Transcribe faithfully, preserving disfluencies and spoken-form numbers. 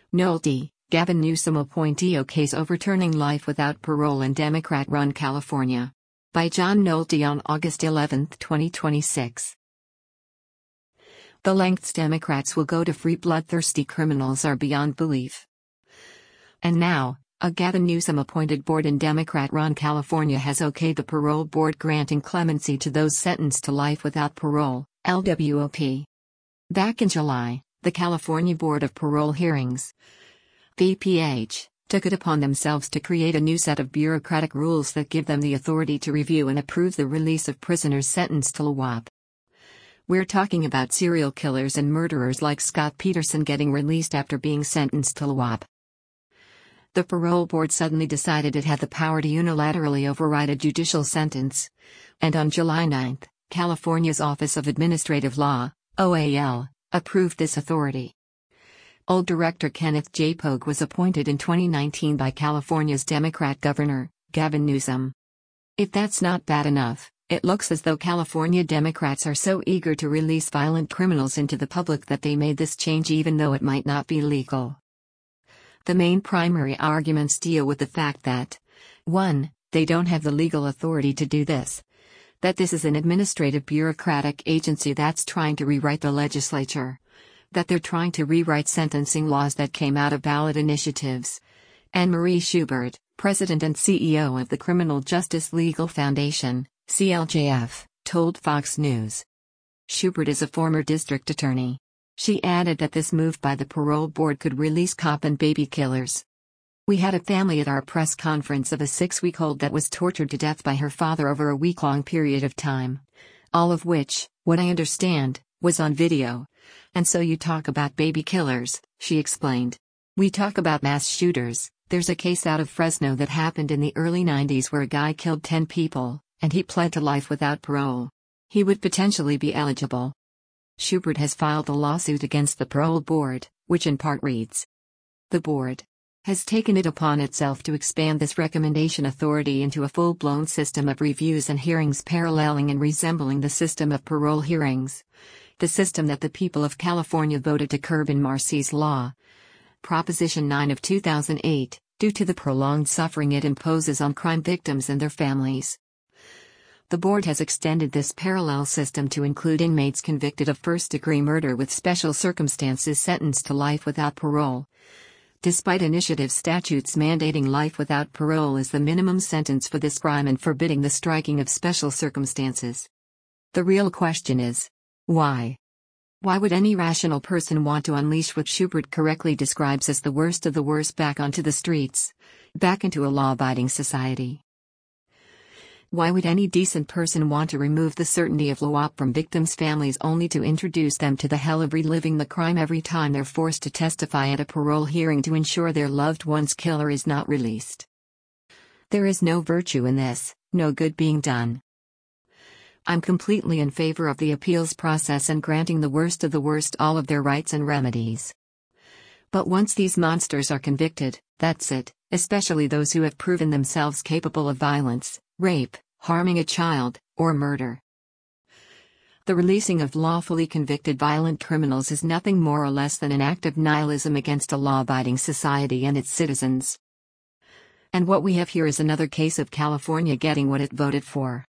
Nolte, Gavin Newsom appointee O case overturning life without parole in Democrat-run California. By John Nolte on August eleventh, twenty twenty-six. The lengths Democrats will go to free bloodthirsty criminals are beyond belief. And now, a Gavin Newsom-appointed board in Democrat-run California has okayed the parole board granting clemency to those sentenced to life without parole, L W O P. Back in July, the California Board of Parole Hearings, B P H, took it upon themselves to create a new set of bureaucratic rules that give them the authority to review and approve the release of prisoners sentenced to L W O P. We're talking about serial killers and murderers like Scott Peterson getting released after being sentenced to L W O P. The parole board suddenly decided it had the power to unilaterally override a judicial sentence, and on July ninth, California's Office of Administrative Law, O A L, approved this authority. Old Director Kenneth J. Pogue was appointed in twenty nineteen by California's Democrat Governor, Gavin Newsom. If that's not bad enough, it looks as though California Democrats are so eager to release violent criminals into the public that they made this change even though it might not be legal. The main primary arguments deal with the fact that, one, they don't have the legal authority to do this. That this is an administrative bureaucratic agency that's trying to rewrite the legislature. That they're trying to rewrite sentencing laws that came out of ballot initiatives. Anne Marie Schubert, President and C E O of the Criminal Justice Legal Foundation, C L J F, told Fox News. Schubert is a former district attorney. She added that this move by the parole board could release cop and baby killers. We had a family at our press conference of a six-week-old that was tortured to death by her father over a week-long period of time. All of which, what I understand, was on video. And so you talk about baby killers, she explained. We talk about mass shooters. There's a case out of Fresno that happened in the early nineties where a guy killed ten people, and he pled to life without parole. He would potentially be eligible. Schubert has filed a lawsuit against the parole board, which in part reads, the board has taken it upon itself to expand this recommendation authority into a full-blown system of reviews and hearings paralleling and resembling the system of parole hearings. The system that the people of California voted to curb in Marsy's Law, Proposition nine of two thousand eight, due to the prolonged suffering it imposes on crime victims and their families. The board has extended this parallel system to include inmates convicted of first-degree murder with special circumstances sentenced to life without parole. Despite initiative statutes mandating life without parole as the minimum sentence for this crime and forbidding the striking of special circumstances. The real question is, why? Why would any rational person want to unleash what Schubert correctly describes as the worst of the worst back onto the streets, back into a law-abiding society? Why would any decent person want to remove the certainty of L W O P from victims' families only to introduce them to the hell of reliving the crime every time they're forced to testify at a parole hearing to ensure their loved one's killer is not released? There is no virtue in this, no good being done. I'm completely in favor of the appeals process and granting the worst of the worst all of their rights and remedies. But once these monsters are convicted, that's it, especially those who have proven themselves capable of violence, rape, harming a child, or murder. The releasing of lawfully convicted violent criminals is nothing more or less than an act of nihilism against a law-abiding society and its citizens. And what we have here is another case of California getting what it voted for.